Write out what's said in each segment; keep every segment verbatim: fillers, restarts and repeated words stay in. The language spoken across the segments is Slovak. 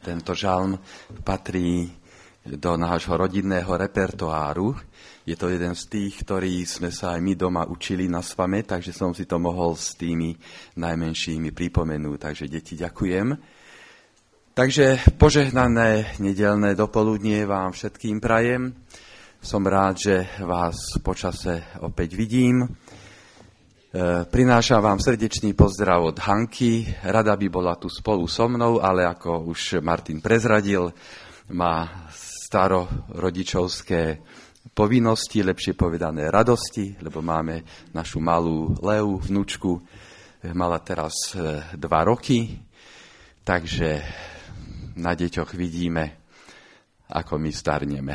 Tento žalm patrí do nášho rodinného repertoáru. Je to jeden z tých, ktorý sme sa aj my doma učili na spamäť, takže som si to mohol s tými najmenšími pripomenúť. Takže deti, ďakujem. Takže požehnané nedeľné dopoludnie vám všetkým prajem. Som rád, že vás počase opäť vidím. Prinášam vám srdečný pozdrav od Hanky. Rada by bola tu spolu so mnou, ale ako už Martin prezradil, má starorodičovské povinnosti, lepšie povedané radosti, lebo máme našu malú Leu, vnúčku. Mala teraz dva roky, takže na deťoch vidíme, ako my starneme.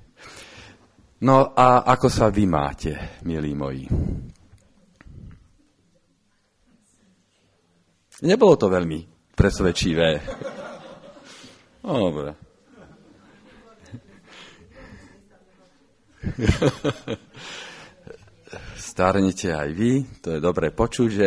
No a ako sa vy máte, milí moji? Nebolo to veľmi presvedčivé. Dobre. Starnete aj vy, to je dobre počuť, že...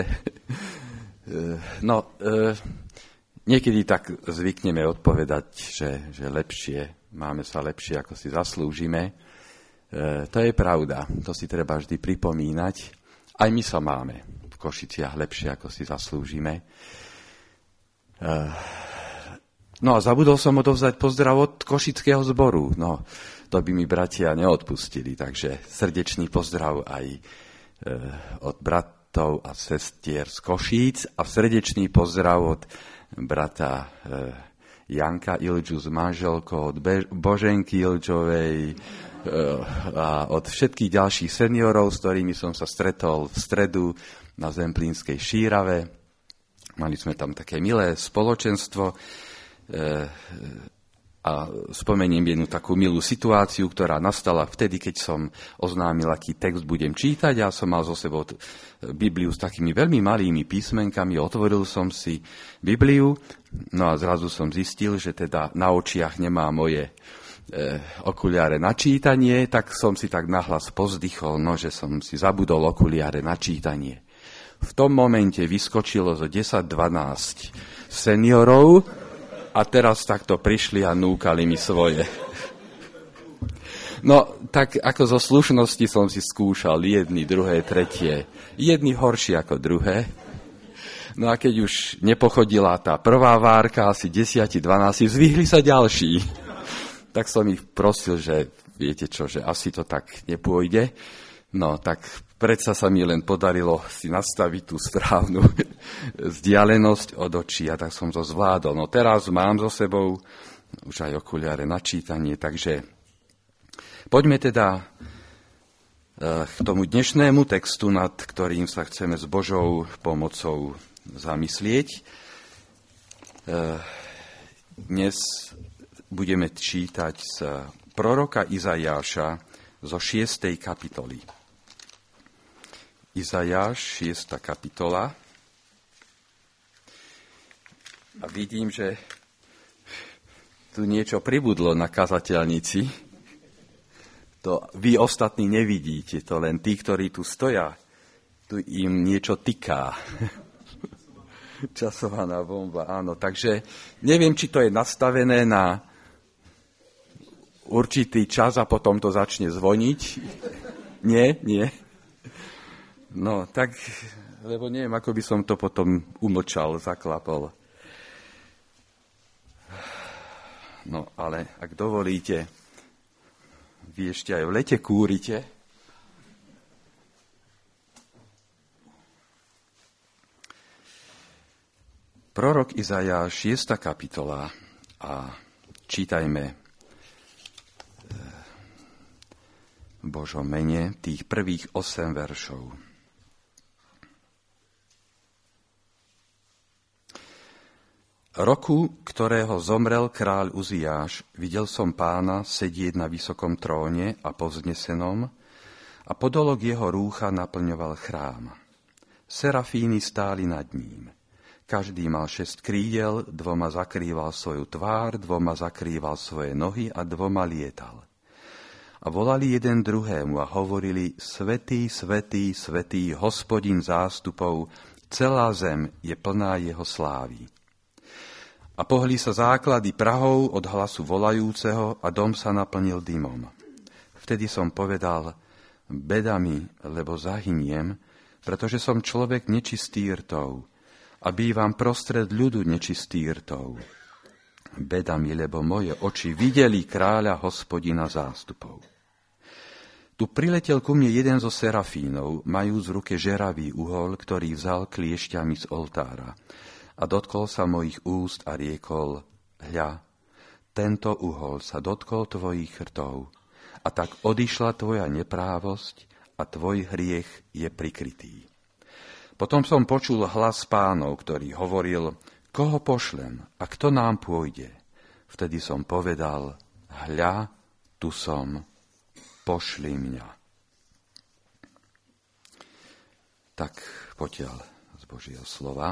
No, niekedy tak zvykneme odpovedať, že, že lepšie, máme sa lepšie, ako si zaslúžime. To je pravda, to si treba vždy pripomínať. Aj my sa máme v Košiciach lepšie, ako si zaslúžime. No a zabudol som odovzdať pozdrav od košického zboru. No, to by mi bratia neodpustili, takže srdečný pozdrav aj od bratov a sestier z Košíc a srdečný pozdrav od brata Janka Ilču s manželkou, od Boženky Ilčovej a od všetkých ďalších seniorov, s ktorými som sa stretol v stredu na Zemplínskej Šírave. Mali sme tam také milé spoločenstvo a spomeniem jednu takú milú situáciu, ktorá nastala vtedy, keď som oznámil, aký text budem čítať. Ja som mal zo sebou Bibliu s takými veľmi malými písmenkami, otvoril som si Bibliu, no a zrazu som zistil, že teda na očiach nemá moje okuliare na čítanie, tak som si tak nahlas pozdychol, no, že som si zabudol okuliare na čítanie. V tom momente vyskočilo zo desať dvanásť seniorov a teraz takto prišli a núkali mi svoje. No, tak ako zo slušnosti som si skúšal jedny, druhé, tretie. Jedni horšie ako druhé. No a keď už nepochodila tá prvá várka, asi desať dvanásť, zvihli sa ďalší. Tak som ich prosil, že viete čo, že asi to tak nepôjde. No, tak predsa sa mi len podarilo si nastaviť tú správnu vzdialenosť od očí a tak som to zvládol. No teraz mám so sebou už aj okuliare na čítanie, takže poďme teda k tomu dnešnému textu, nad ktorým sa chceme s Božou pomocou zamyslieť. Dnes budeme čítať z proroka Izajáša zo šiestej kapitoly. Izajáš, šiesta kapitola. A vidím, že tu niečo pribudlo na kazateľnici. To vy ostatní nevidíte, to len tí, ktorí tu stoja. Tu im niečo tyká. Časovaná bomba, áno. Takže neviem, či to je nastavené na určitý čas a potom to začne zvoniť. Nie, nie. No, tak, lebo neviem, ako by som to potom umlčal, zaklapol. No, ale ak dovolíte, vy ešte aj v lete kúrite. Prorok Izajáš, šiesta kapitola a čítajme v Božom mene tých prvých osem veršov. Roku, ktorého zomrel kráľ Uziáš, videl som Pána sedieť na vysokom tróne a povznesenom a podolok jeho rúcha naplňoval chrám. Serafíny stáli nad ním. Každý mal šesť krídel, dvoma zakrýval svoju tvár, dvoma zakrýval svoje nohy a dvoma lietal. A volali jeden druhému a hovorili: Svätý, svätý, svätý, Hospodin zástupov, celá zem je plná jeho slávy. A pohli sa základy prahov od hlasu volajúceho a dom sa naplnil dymom. Vtedy som povedal, beda mi, lebo zahyniem, pretože som človek nečistý rtov a bývam prostred ľudu nečistý rtov. Beda mi, lebo moje oči videli kráľa Hospodina zástupov. Tu priletel ku mne jeden zo serafínov, majúc v ruke žeravý uhol, ktorý vzal kliešťami z oltára. A dotkol sa mojich úst a riekol, hľa, tento uhol sa dotkol tvojich rtov, a tak odišla tvoja neprávosť a tvoj hriech je prikrytý. Potom som počul hlas Pánov, ktorý hovoril, koho pošlem a kto nám pôjde? Vtedy som povedal, hľa, tu som, pošli mňa. Tak potiaľ z Božieho slova.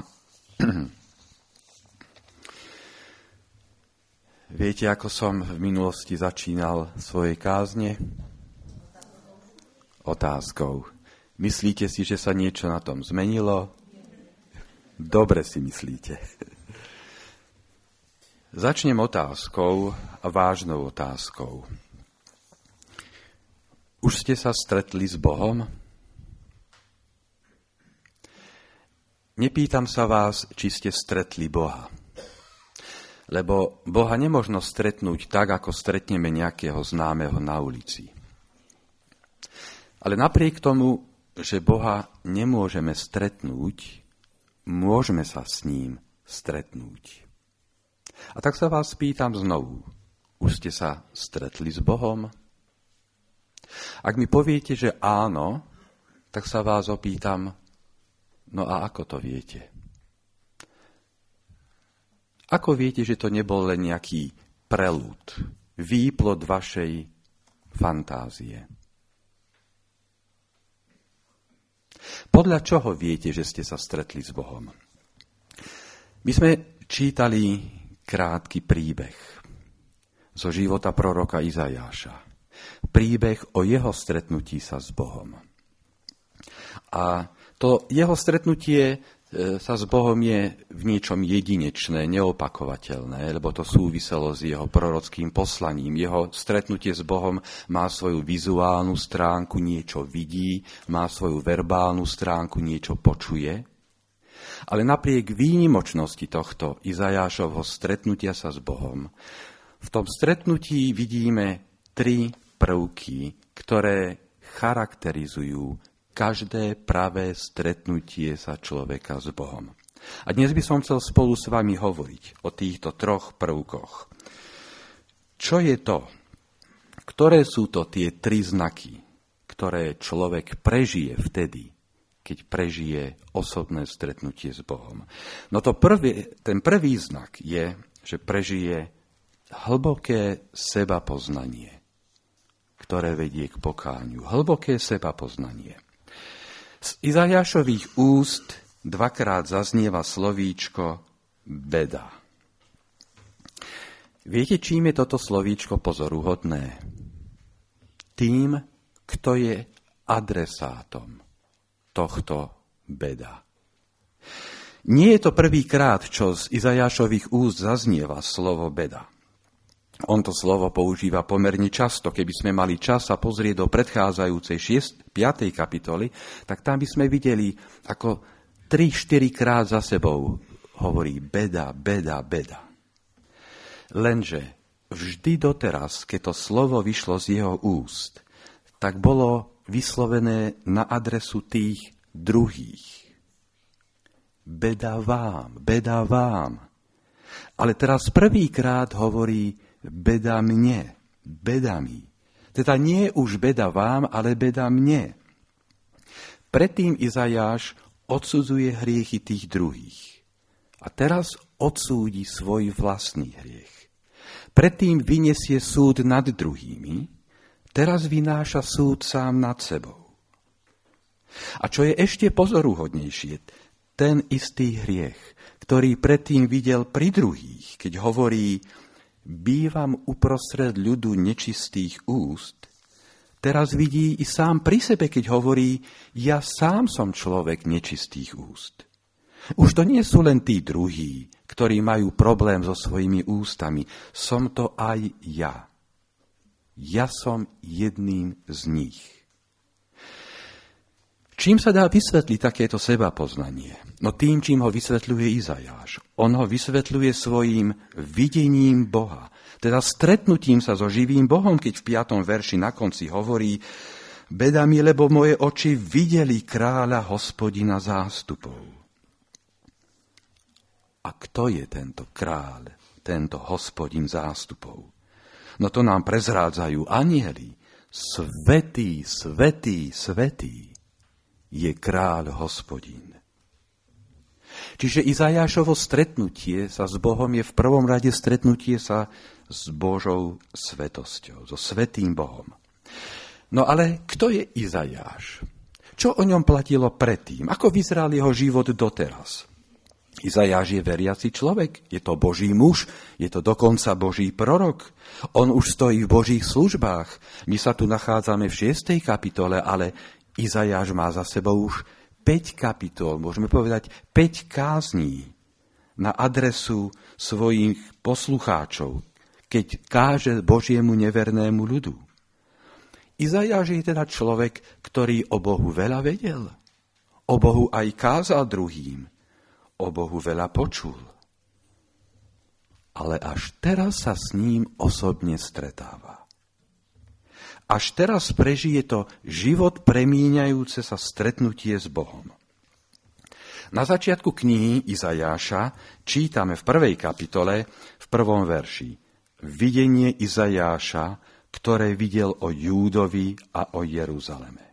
Viete, ako som v minulosti začínal svoje kázne? Otázkou. Myslíte si, že sa niečo na tom zmenilo? Dobre si myslíte. Začnem otázkou a vážnou otázkou. Už ste sa stretli s Bohom? Nepýtam sa vás, či ste stretli Boha. Lebo Boha nemožno stretnúť tak, ako stretneme nejakého známeho na ulici. Ale napriek tomu, že Boha nemôžeme stretnúť, môžeme sa s ním stretnúť. A tak sa vás pýtam znovu, už ste sa stretli s Bohom? Ak mi poviete, že áno, tak sa vás opýtam, no a ako to viete? Ako viete, že to nebol len nejaký prelud, výplod vašej fantázie? Podľa čoho viete, že ste sa stretli s Bohom? My sme čítali krátky príbeh zo života proroka Izajáša. Príbeh o jeho stretnutí sa s Bohom. A to jeho stretnutie sa s Bohom je v niečom jedinečné, neopakovateľné, lebo to súviselo s jeho prorockým poslaním. Jeho stretnutie s Bohom má svoju vizuálnu stránku, niečo vidí, má svoju verbálnu stránku, niečo počuje. Ale napriek výnimočnosti tohto Izajášovho stretnutia sa s Bohom, v tom stretnutí vidíme tri prvky, ktoré charakterizujú každé pravé stretnutie sa človeka s Bohom. A dnes by som chcel spolu s vami hovoriť o týchto troch prvkoch. Čo je to? Ktoré sú to tie tri znaky, ktoré človek prežije vtedy, keď prežije osobné stretnutie s Bohom? No to prvý, ten prvý znak je, že prežije hlboké sebapoznanie, ktoré vedie k pokániu. Hlboké sebapoznanie. Z Izajášových úst dvakrát zaznieva slovíčko beda. Viete, čím je toto slovíčko pozoruhodné? Tým, kto je adresátom tohto beda. Nie je to prvýkrát, čo z Izajášových úst zaznieva slovo beda. On to slovo používa pomerne často. Keby sme mali čas sa pozrieť do predchádzajúcej piatej kapitoly, tak tam by sme videli, ako tri štyri krát za sebou hovorí beda, beda, beda. Lenže vždy doteraz, keď to slovo vyšlo z jeho úst, tak bolo vyslovené na adresu tých druhých. Beda vám, beda vám. Ale teraz prvýkrát hovorí beda mne, beda mi. Teda nie už beda vám, ale beda mne. Predtým Izajáš odsudzuje hriechy tých druhých. A teraz odsúdi svoj vlastný hriech. Predtým vyniesie súd nad druhými, teraz vynáša súd sám nad sebou. A čo je ešte pozoruhodnejšie, ten istý hriech, ktorý predtým videl pri druhých, keď hovorí bývam uprostred ľudu nečistých úst, teraz vidí i sám pri sebe, keď hovorí, ja sám som človek nečistých úst. Už to nie sú len tí druhí, ktorí majú problém so svojimi ústami. Som to aj ja. Ja som jedným z nich. Čím sa dá vysvetliť takéto sebapoznanie? No tým, čím ho vysvetľuje Izajáš. On ho vysvetľuje svojím videním Boha, teda stretnutím sa so živým Bohom, keď v piatom verši na konci hovorí: Beda mi, lebo moje oči videli kráľa Hospodina zástupov. A kto je tento kráľ, tento Hospodin zástupov? No to nám prezrádzajú anjeli. Svätý, svätý, svätý je kráľ Hospodin. Čiže Izajášovo stretnutie sa s Bohom je v prvom rade stretnutie sa s Božou svetosťou, so svätým Bohom. No ale kto je Izajáš? Čo o ňom platilo predtým? Ako vyzeral jeho život doteraz? Izajáš je veriaci človek, je to Boží muž, je to dokonca Boží prorok. On už stojí v Božích službách. My sa tu nachádzame v šiestej kapitole, ale Izajáš má za sebou už päť kapitol, môžeme povedať päť kázní na adresu svojich poslucháčov, keď káže Božiemu nevernému ľudu. Izajáš je teda človek, ktorý o Bohu veľa vedel. O Bohu aj kázal druhým. O Bohu veľa počul. Ale až teraz sa s ním osobne stretáva. Až teraz prežije to život premieňajúce sa stretnutie s Bohom. Na začiatku knihy Izajáša čítame v prvej kapitole, v prvom verši, videnie Izajáša, ktoré videl o Júdovi a o Jeruzaleme.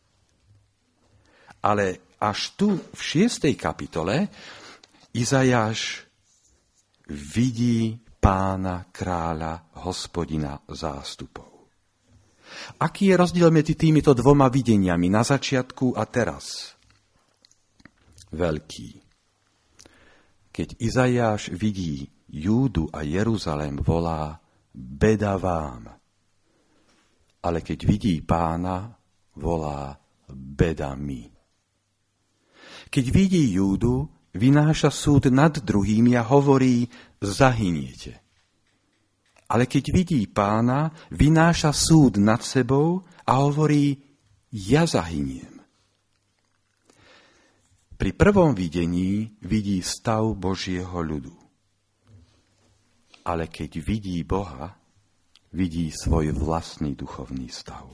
Ale až tu v šiestej kapitole Izajáš vidí Pána kráľa Hospodina zástupov. Aký je rozdiel medzi týmito dvoma videniami na začiatku a teraz? Veľký. Keď Izajáš vidí Júdu a Jeruzalém, volá: beda vám. Ale keď vidí Pána, volá: beda mi. Keď vidí Júdu, vynáša súd nad druhými a hovorí: zahyniete. Ale keď vidí Pána, vynáša súd nad sebou a hovorí: ja zahyniem. Pri prvom videní vidí stav Božieho ľudu. Ale keď vidí Boha, vidí svoj vlastný duchovný stav.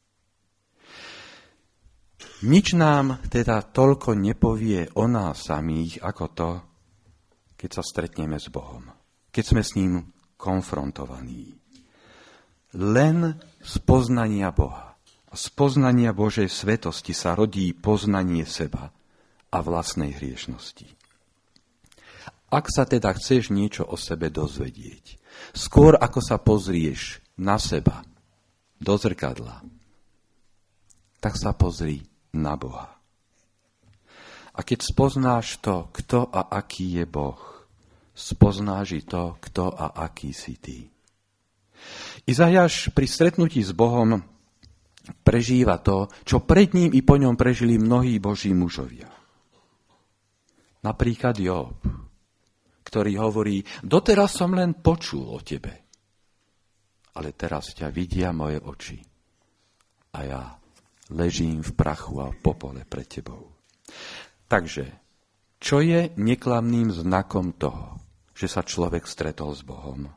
Nič nám teda toľko nepovie o nás samých, ako to, keď sa stretneme s Bohom, keď sme s ním konfrontovaní. Len z poznania Boha a z poznania Božej svetosti sa rodí poznanie seba a vlastnej hriešnosti. Ak sa teda chceš niečo o sebe dozvedieť, skôr ako sa pozrieš na seba, do zrkadla, tak sa pozri na Boha. A keď spoznáš to, kto a aký je Boh, spoznáš i to, kto a aký si ty. Izajáš pri stretnutí s Bohom prežíva to, čo pred ním i po ňom prežili mnohí Boží mužovia. Napríklad Job, ktorý hovorí: doteraz som len počul o tebe, ale teraz ťa vidia moje oči a ja ležím v prachu a popole pred tebou. Takže, čo je neklamným znakom toho, že sa človek stretol s Bohom?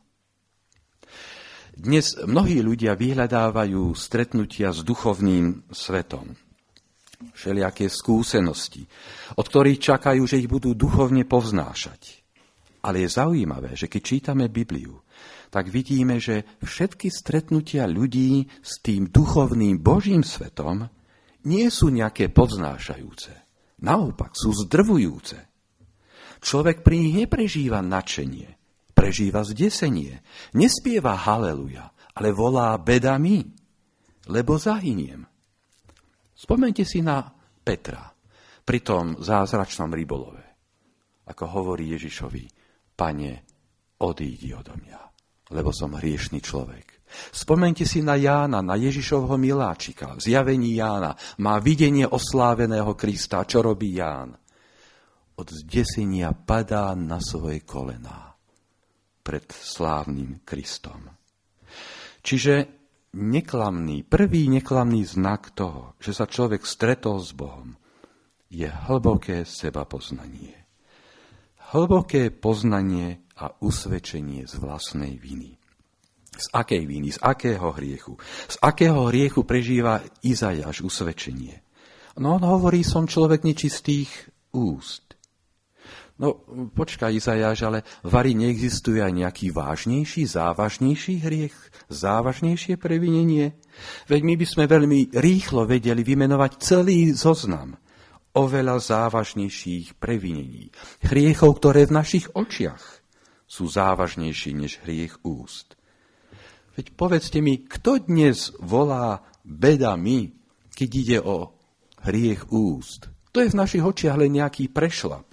Dnes mnohí ľudia vyhľadávajú stretnutia s duchovným svetom. Všelijaké skúsenosti, od ktorých čakajú, že ich budú duchovne povznášať. Ale je zaujímavé, že keď čítame Bibliu, tak vidíme, že všetky stretnutia ľudí s tým duchovným Božím svetom nie sú nejaké povznášajúce. Naopak, sú zdrvujúce. Človek pri nich neprežíva nadšenie, prežíva zdesenie, nespieva haleluja, ale volá: beda mi, lebo zahyniem. Spomeňte si na Petra pri tom zázračnom rybolove. Ako hovorí Ježišovi: Pane, odídi odo mňa, lebo som hriešný človek. Spomeňte si na Jána, na Ježišovho miláčika. V zjavení Jána má videnie osláveného Krista. Čo robí Ján? od zdesenia padá na svoje kolená pred slávnym Kristom. Čiže neklamný, prvý neklamný znak toho, že sa človek stretol s Bohom, je hlboké sebapoznanie. Hlboké poznanie a usvedčenie z vlastnej viny. Z akej viny, z akého hriechu? Z akého hriechu prežíva Izajáš usvedčenie? No on hovorí, som človek nečistých úst. No, počkaj, Izajáš, ale vari neexistuje aj nejaký vážnejší, závažnejší hriech, závažnejšie previnenie? Veď my by sme veľmi rýchlo vedeli vymenovať celý zoznam oveľa závažnejších previnení. Hriechov, ktoré v našich očiach sú závažnejšie než hriech úst. Veď povedzte mi, kto dnes volá bedami, keď ide o hriech úst? To je v našich očiach len nejaký prešlap.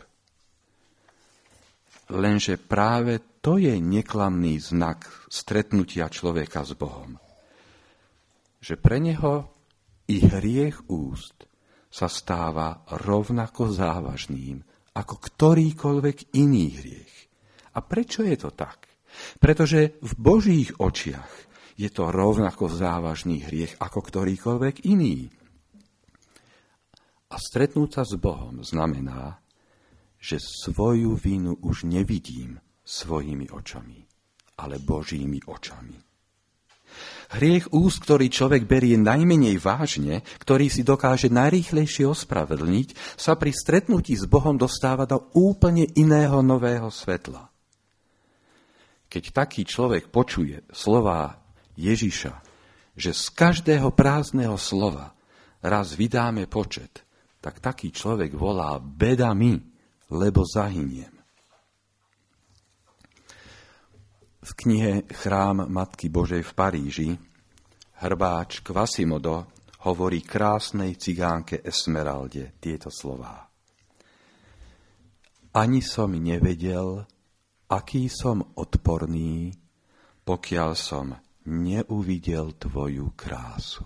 Lenže práve to je neklamný znak stretnutia človeka s Bohom. Že pre neho i hriech úst sa stáva rovnako závažným ako ktorýkoľvek iný hriech. A prečo je to tak? Pretože v Božích očiach je to rovnako závažný hriech ako ktorýkoľvek iný. A stretnúť sa s Bohom znamená, že svoju vinu už nevidím svojimi očami, ale Božími očami. Hriech úst, ktorý človek berie najmenej vážne, ktorý si dokáže najrýchlejšie ospravedlniť, sa pri stretnutí s Bohom dostáva do úplne iného nového svetla. Keď taký človek počuje slová Ježiša, že z každého prázdneho slova raz vydáme počet, tak taký človek volá beda mi, lebo zahyniem. V knihe Chrám Matky Božej v Paríži hrbáč Quasimodo hovorí krásnej cigánke Esmeralde tieto slová. Ani som nevedel, aký som odporný, pokiaľ som neuvidel tvoju krásu.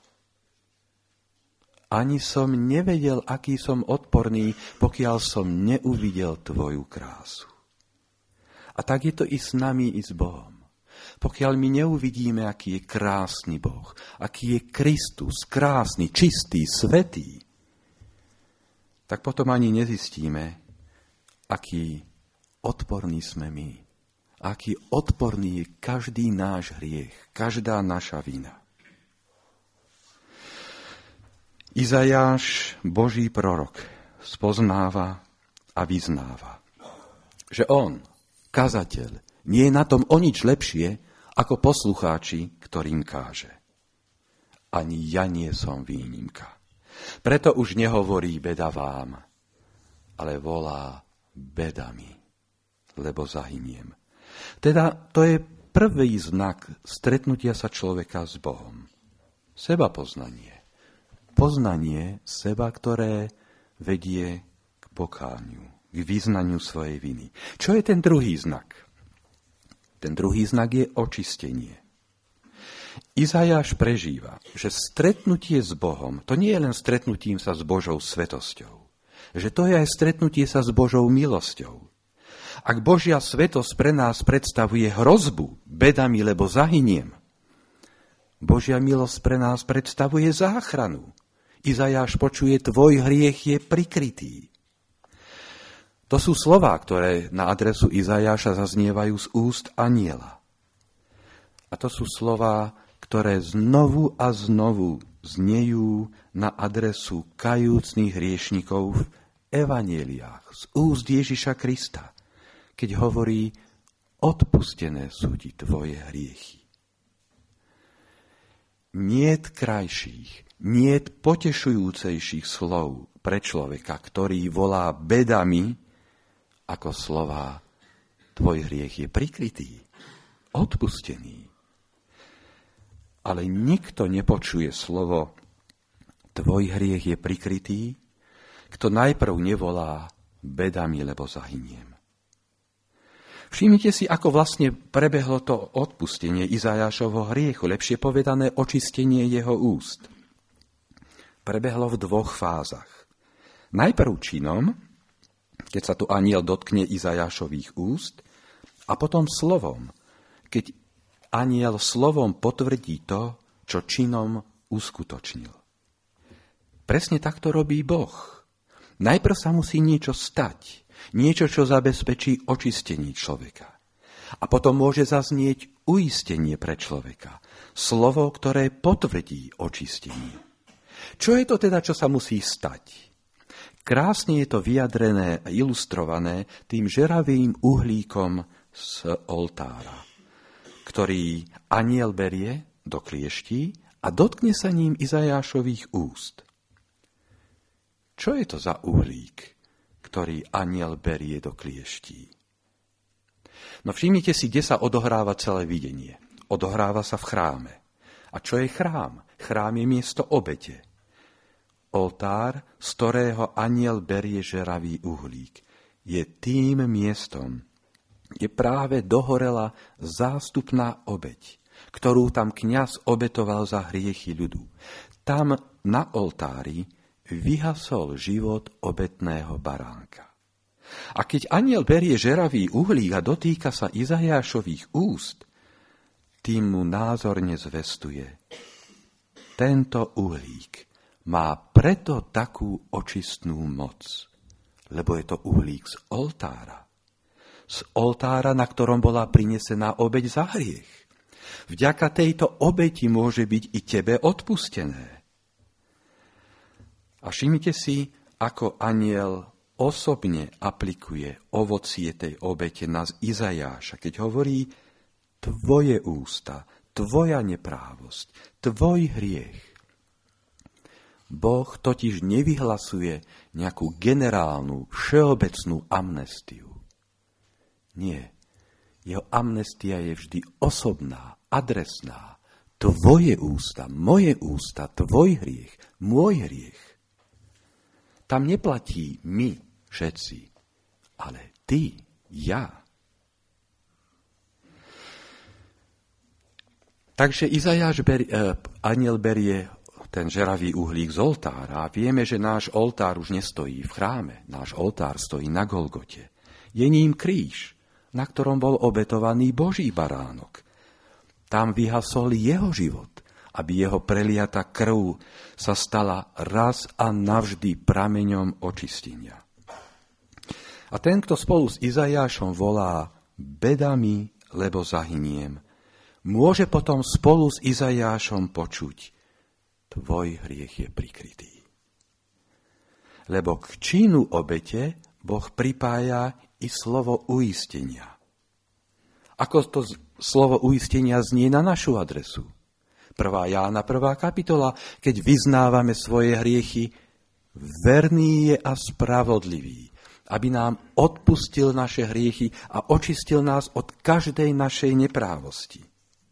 Ani som nevedel, aký som odporný, pokiaľ som neuvidel tvoju krásu. A tak je to i s nami, i s Bohom. Pokiaľ my neuvidíme, aký je krásny Boh, aký je Kristus, krásny, čistý, svätý, tak potom ani nezistíme, aký odporný sme my. Aký odporný je každý náš hriech, každá naša vina. Izajáš, Boží prorok, spoznáva a vyznáva, že on, kazateľ, nie je na tom o nič lepšie ako poslucháči, ktorým káže. Ani ja nie som výnimka. Preto už nehovorí beda vám, ale volá bedami, lebo zahyniem. Teda to je prvý znak stretnutia sa človeka s Bohom. Sebapoznanie. Poznanie seba, ktoré vedie k pokániu, k vyznaniu svojej viny. Čo je ten druhý znak? Ten druhý znak je očistenie. Izajáš prežíva, že stretnutie s Bohom, to nie je len stretnutím sa s Božou svetosťou, že to je aj stretnutie sa s Božou milosťou. Ak Božia svetosť pre nás predstavuje hrozbu, bedami, lebo zahyniem, Božia milosť pre nás predstavuje záchranu. Izajáš počuje, tvoj hriech je prikrytý. To sú slová, ktoré na adresu Izajáša zaznievajú z úst anjela. A to sú slová, ktoré znovu a znovu znejú na adresu kajúcnych hriešnikov v evanjeliách z úst Ježiša Krista, keď hovorí, odpustené sú ti tvoje hriechy. Niet krajších, niet potešujúcejších slov pre človeka, ktorý volá bedami, ako slová tvoj hriech je prikrytý, odpustený. Ale nikto nepočuje slovo tvoj hriech je prikrytý, kto najprv nevolá bedami, lebo zahyniem. Všimnite si, ako vlastne prebehlo to odpustenie Izajášovho hriechu, lepšie povedané očistenie jeho úst. Prebehlo v dvoch fázach. Najprv činom, keď sa tu anjel dotkne Izajášových úst, a potom slovom, keď anjel slovom potvrdí to, čo činom uskutočnil. Presne takto robí Boh. Najprv sa musí niečo stať, niečo, čo zabezpečí očistenie človeka. A potom môže zaznieť uistenie pre človeka, slovo, ktoré potvrdí očistenie. Čo je to teda, čo sa musí stať? Krásne je to vyjadrené a ilustrované tým žeravým uhlíkom z oltára, ktorý anjel berie do klieští a dotkne sa ním Izajášových úst. Čo je to za uhlík, ktorý anjel berie do klieští? No všimnite si, kde sa odohráva celé videnie. Odohráva sa v chráme. A čo je chrám? Chrám je miesto obete. Oltár, z ktorého anjel berie žeravý uhlík, je tým miestom, kde práve dohorela zástupná obeť, ktorú tam kňaz obetoval za hriechy ľudu. Tam na oltári vyhasol život obetného baránka. A keď anjel berie žeravý uhlík a dotýka sa Izajášových úst, tým mu názorne zvestuje: tento uhlík má preto takú očistnú moc, lebo je to uhlík z oltára. Z oltára, na ktorom bola prinesená obeť za hriech. Vďaka tejto obeti môže byť i tebe odpustené. A všimnite si, ako anjel osobne aplikuje ovocie tej obete na Izajáša, keď hovorí: tvoje ústa, tvoja neprávosť, tvoj hriech. Boh totiž nevyhlasuje nejakú generálnu, všeobecnú amnestiu. Nie. Jeho amnestia je vždy osobná, adresná. Tvoje ústa, moje ústa, tvoj hriech, môj hriech. Tam neplatí my všetci, ale ty, ja. Takže Izajáš berie, eh, anjel berie ten žeravý uhlík z oltára. A vieme, že náš oltár už nestojí v chráme. Náš oltár stojí na Golgote. Je ním kríž, na ktorom bol obetovaný Boží baránok. Tam vyhasol jeho život, aby jeho preliata krv sa stala raz a navždy prameňom očistenia. A ten, kto spolu s Izajášom volá: bedami, lebo zahyniem, môže potom spolu s Izajášom počuť: tvoj hriech je prikrytý. Lebo k činu obete Boh pripája i slovo uistenia. Ako to slovo uistenia znie na našu adresu? prvá Jána, prvá kapitola, keď vyznávame svoje hriechy, verný je a spravodlivý, aby nám odpustil naše hriechy a očistil nás od každej našej neprávosti.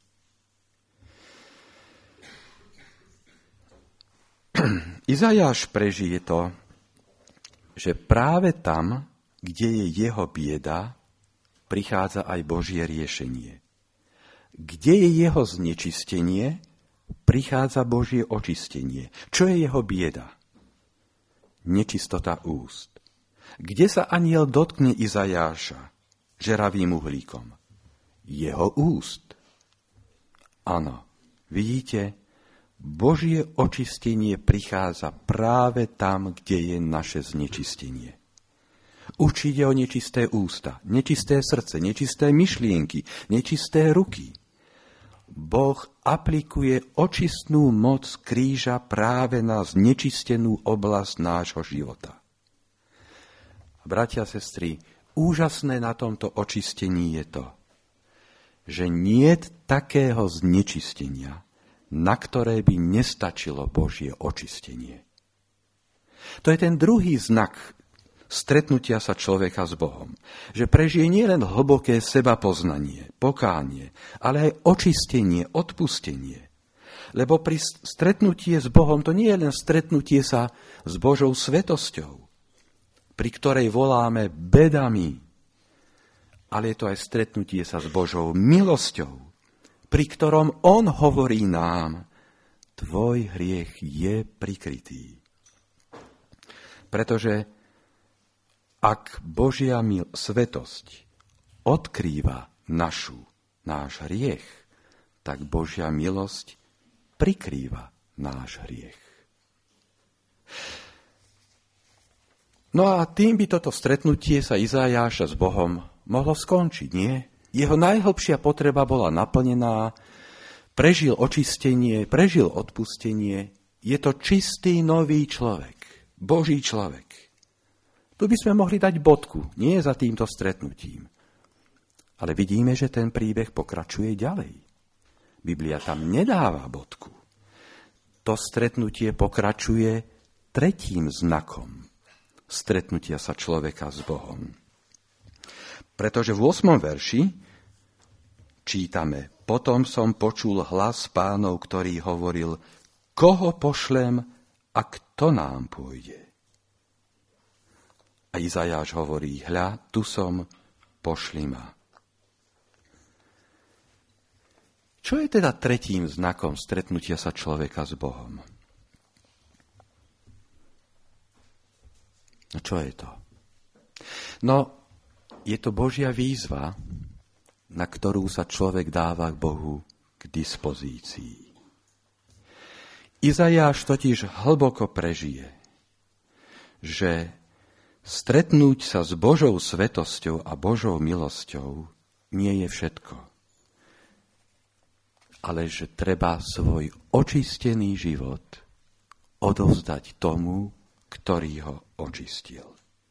Izajáš prežije to, že práve tam, kde je jeho bieda, prichádza aj Božie riešenie. Kde je jeho znečistenie, prichádza Božie očistenie. Čo je jeho bieda? Nečistota úst. Kde sa anjel dotkne Izajáša žeravým uhlíkom? Jeho úst. Áno, vidíte, Božie očistenie prichádza práve tam, kde je naše znečistenie. Už ide o nečisté ústa, nečisté srdce, nečisté myšlienky, nečisté ruky. Boh aplikuje očistnú moc kríža práve na znečistenú oblasť nášho života. Bratia a sestry, úžasné na tomto očistení je to, že niet takého znečistenia, na ktoré by nestačilo Božie očistenie. To je ten druhý znak stretnutia sa človeka s Bohom. Že prežije nielen hlboké sebapoznanie, pokánie, ale aj očistenie, odpustenie. Lebo pri stretnutí s Bohom to nie je len stretnutie sa s Božou svetosťou, pri ktorej voláme bedami, ale je to aj stretnutie sa s Božou milosťou, pri ktorom on hovorí nám: tvoj hriech je prikrytý. Pretože Ak Božia mil- svetosť odkrýva našu, náš hriech, tak Božia milosť prikrýva náš hriech. No a tým by toto stretnutie sa Izajáša s Bohom mohlo skončiť, nie? Jeho najhlbšia potreba bola naplnená, prežil očistenie, prežil odpustenie, je to čistý nový človek, Boží človek. Tu by sme mohli dať bodku, nie za týmto stretnutím. Ale vidíme, že ten príbeh pokračuje ďalej. Biblia tam nedáva bodku. To stretnutie pokračuje tretím znakom stretnutia sa človeka s Bohom. Pretože v ôsmom verši čítame: Potom som počul hlas Pánov, ktorý hovoril: Koho pošlem a kto nám pôjde? A Izajáš hovorí: Hľa, tu som, pošli ma. Čo je teda tretím znakom stretnutia sa človeka s Bohom? No čo je to? No, je to Božia výzva, na ktorú sa človek dáva k Bohu k dispozícii. Izajáš totiž hlboko prežije, že stretnúť sa s Božou svetosťou a Božou milosťou nie je všetko. Ale že treba svoj očistený život odovzdať tomu, ktorý ho očistil.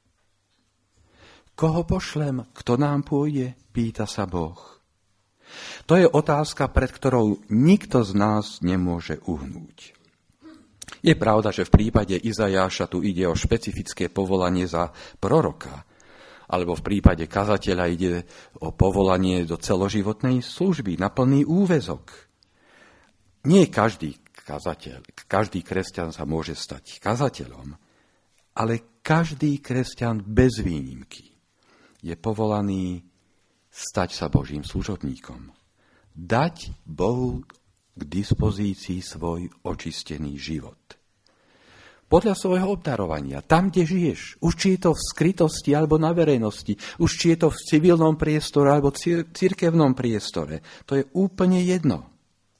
Koho pošlem, kto nám pôjde, pýta sa Boh. To je otázka, pred ktorou nikto z nás nemôže uhnúť. Je pravda, že v prípade Izajáša tu ide o špecifické povolanie za proroka, alebo v prípade kazateľa ide o povolanie do celoživotnej služby, na plný úväzok. Nie každý kazateľ, každý kresťan sa môže stať kazateľom, ale každý kresťan bez výnimky je povolaný stať sa Božím služobníkom. Dať Bohu k dispozícii svoj očistený život. Podľa svojho obdarovania, tam, kde žiješ, už či je to v skrytosti alebo na verejnosti, už či je to v civilnom priestore alebo cir- cirkevnom priestore, to je úplne jedno.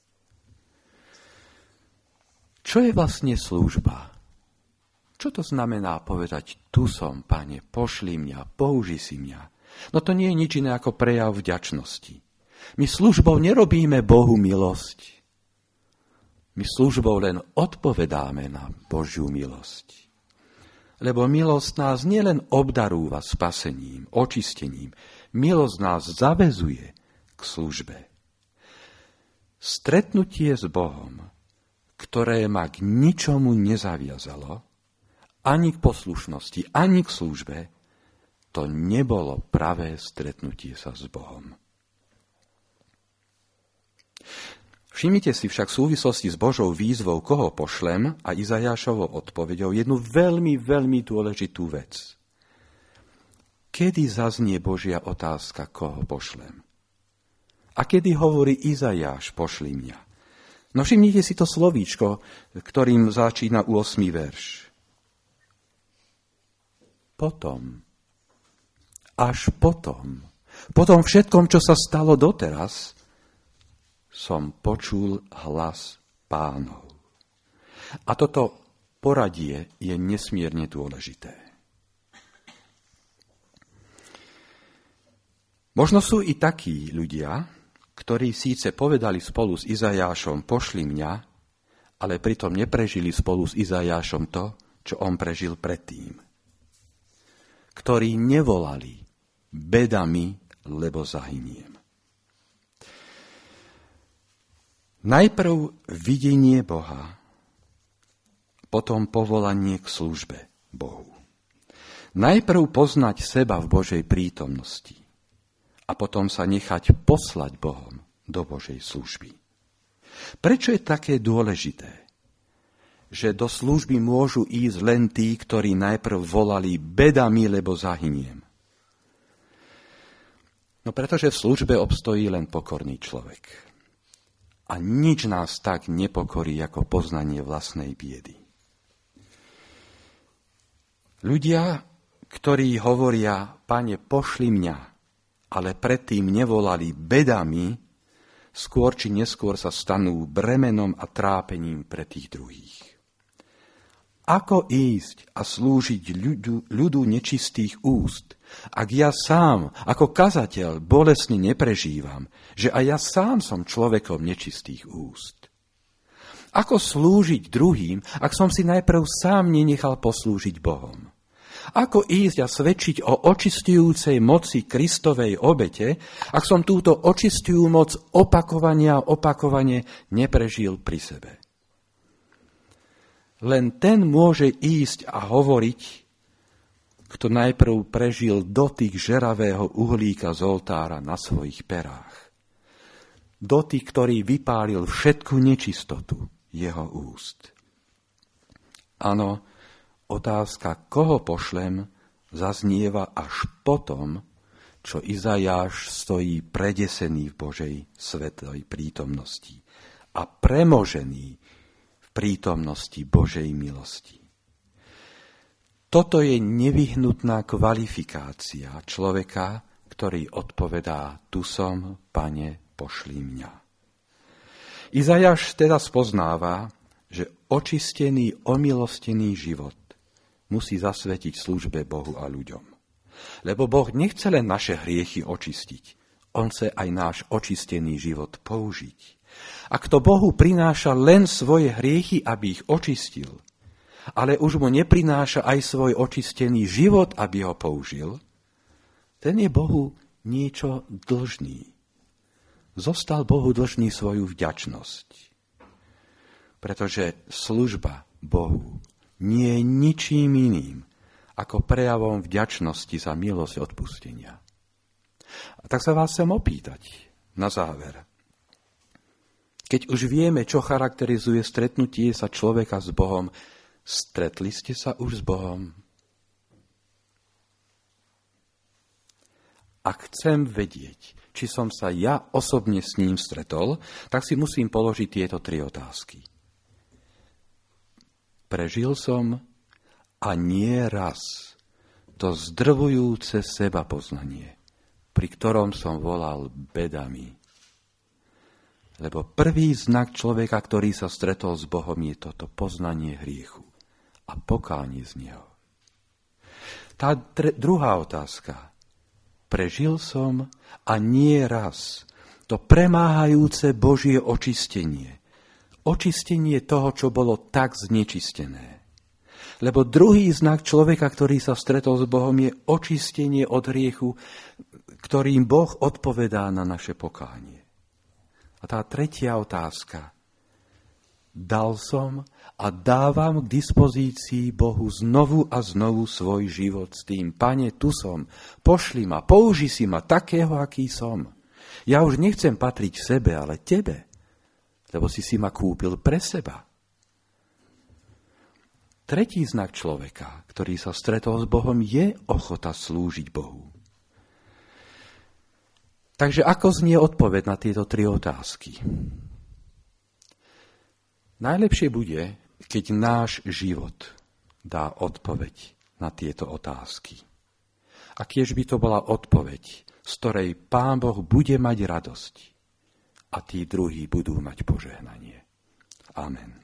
Čo je vlastne služba? Čo to znamená povedať: tu som, Pane, pošli mňa, použi si mňa? No to nie je nič iné ako prejav vďačnosti. My službou nerobíme Bohu milosť. My službou len odpovedáme na Božiu milosť. Lebo milosť nás nielen obdarúva spasením, očistením, milosť nás zavezuje k službe. Stretnutie s Bohom, ktoré ma k ničomu nezaviazalo, ani k poslušnosti, ani k službe, to nebolo pravé stretnutie sa s Bohom. Všimnite si však v súvislosti s Božou výzvou, koho pošlem, a Izajášovou odpoveďou jednu veľmi, veľmi dôležitú vec. Kedy zaznie Božia otázka, koho pošlem? A kedy hovorí Izajáš, pošli mňa? No všimnite si to slovíčko, ktorým začína ôsmy verš. Potom, až potom, potom všetkom, čo sa stalo doteraz, som počul hlas Pánov. A toto poradie je nesmierne dôležité. Možno sú i takí ľudia, ktorí síce povedali spolu s Izajášom, pošli mňa, ale pritom neprežili spolu s Izajášom to, čo on prežil predtým. Ktorí nevolali: beda mi, lebo zahyniem. Najprv videnie Boha, potom povolanie k službe Bohu. Najprv poznať seba v Božej prítomnosti a potom sa nechať poslať Bohom do Božej služby. Prečo je také dôležité, že do služby môžu ísť len tí, ktorí najprv volali: beda mi, lebo zahyniem? No pretože v službe obstojí len pokorný človek. A nič nás tak nepokorí, ako poznanie vlastnej biedy. Ľudia, ktorí hovoria, Pane, pošli mňa, ale predtým nevolali bedami, skôr či neskôr sa stanú bremenom a trápením pre tých druhých. Ako ísť a slúžiť ľudu, ľudu nečistých úst, ak ja sám, ako kazateľ, bolestne neprežívam, že aj ja sám som človekom nečistých úst? Ako slúžiť druhým, ak som si najprv sám nenechal poslúžiť Bohom? Ako ísť a svedčiť o očistujúcej moci Kristovej obete, ak som túto očistujúcu moc opakovania a opakovane neprežil pri sebe? Len ten môže ísť a hovoriť, kto najprv prežil dotyk žeravého uhlíka z oltára na svojich perách. Dotyk, ktorý vypálil všetku nečistotu jeho úst. Áno, otázka, koho pošlem, zaznieva až potom, čo Izajáš stojí predesený v Božej svätej prítomnosti a premožený v prítomnosti Božej milosti. Toto je nevyhnutná kvalifikácia človeka, ktorý odpovedá, tu som, Pane, pošli mňa. Izajáš teda spoznáva, že očistený, omilostený život musí zasvetiť službe Bohu a ľuďom. Lebo Boh nechce len naše hriechy očistiť, on chce aj náš očistený život použiť. A kto Bohu prináša len svoje hriechy, aby ich očistil, ale už mu neprináša aj svoj očistený život, aby ho použil, ten je Bohu niečo dlžný. Zostal Bohu dlžný svoju vďačnosť. Pretože služba Bohu nie je ničím iným ako prejavom vďačnosti za milosť odpustenia. A tak sa vás chcem opýtať na záver. Keď už vieme, čo charakterizuje stretnutie sa človeka s Bohom, stretli ste sa už s Bohom? Ak chcem vedieť, či som sa ja osobne s ním stretol, tak si musím položiť tieto tri otázky. Prežil som a nie raz to zdrvujúce sebapoznanie, pri ktorom som volal bedami. Lebo prvý znak človeka, ktorý sa stretol s Bohom, je toto poznanie hriechu a pokánie z neho. Tá tre- druhá otázka. Prežil som a nie raz to premáhajúce Božie očistenie. Očistenie toho, čo bolo tak znečistené. Lebo druhý znak človeka, ktorý sa stretol s Bohom, je očistenie od hriechu, ktorým Boh odpovedá na naše pokánie. A tá tretia otázka. Dal som a dávam k dispozícii Bohu znovu a znovu svoj život s tým. Pane, tu som, pošli ma, použi si ma takého, aký som. Ja už nechcem patriť sebe, ale tebe, lebo si si ma kúpil pre seba. Tretí znak človeka, ktorý sa stretol s Bohom, je ochota slúžiť Bohu. Takže ako znie odpoveď na tieto tri otázky? Najlepšie bude, keď náš život dá odpoveď na tieto otázky. A kiež by to bola odpoveď, z ktorej Pán Boh bude mať radosť a tí druhí budú mať požehnanie. Amen.